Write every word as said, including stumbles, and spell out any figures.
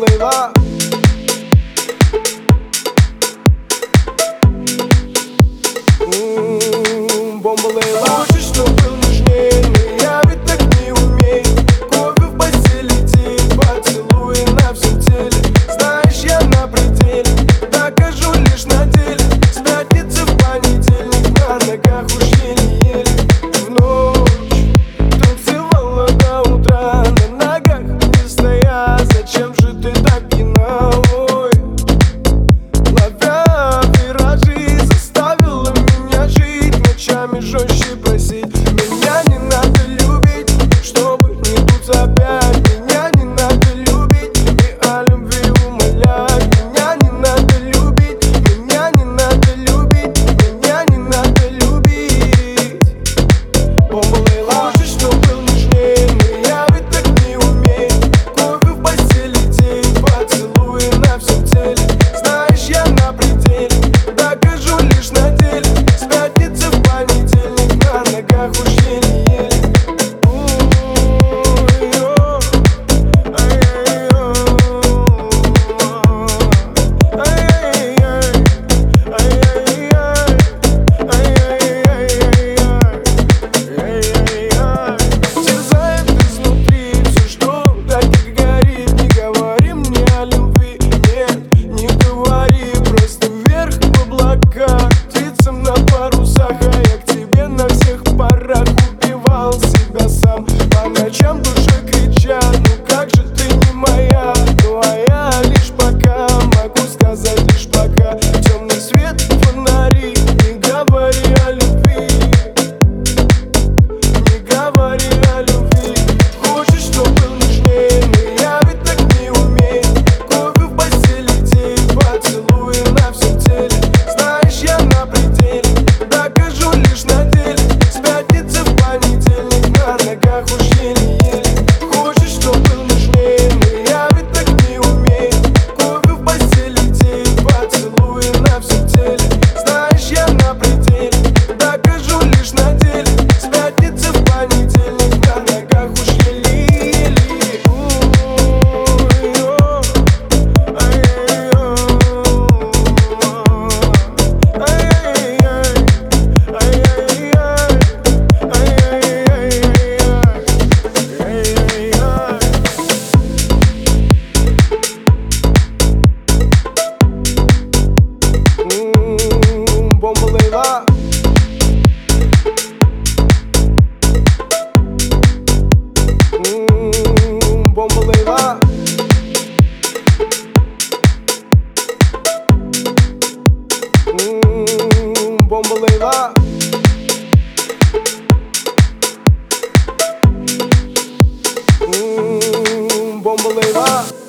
Лейла. М-м, бомба Лейла. Хочешь, чтоб был нежней, но я ведь так не умею. Кофе в постели, тень, поцелуи на всем теле. Знаешь, я на пределе, докажу лишь на деле. С пятницы в понедельник, на ногах уж еле-еле. В ночь танцевала до утра, на ногах не стоя. Зачем же ты так пьяна, ой? Ловя виражи, заставила меня жить, ночами жестче просить. Меня не надо любить, чтобы не тут опять. Меня не надо любить и о любви умолять. Меня не надо любить, меня не надо любить, меня не надо любить. Бомба Лейла. Хочешь, чтоб был нежней, но я ведь так не умею. Кофе в постели, тень, поцелуи на всем теле. Знаешь, я на пределе, докажу лишь на деле. С пятницы в понедельник, на ногах уж еле-еле. Терзает изнутри все, что так и горит. Не говори мне о любви, нет, не говори. Просто вверх в облака, птицам на парусах. А я к тебе на всех парах убивал себя сам. По ночам душа крича, ну как же ты не моя. Ну а я лишь пока, могу сказать лишь пока. Темный свет, фонари, не говори о любви, не говори о любви. Хочешь, чтоб был нежней, но я ведь так не умею. Кофе в постели, тень, поцелуи на всем теле. Знаешь, я на пределе, докажу лишь на деле. С пятницы в понедельник, на ногах уж еле-еле. Хочешь, чтоб был нежней, но я ведь так не умею. Кофе в постели, тень, поцелуи на всем теле. Знаешь, я на пределе, докажу лишь на деле. С пятницы в понедельник, на ногах уж еле-еле. М-м, бомба Лейла. М-м, бомба Лейла. М-м, бомба Лейла. М-м, бомба Лейла.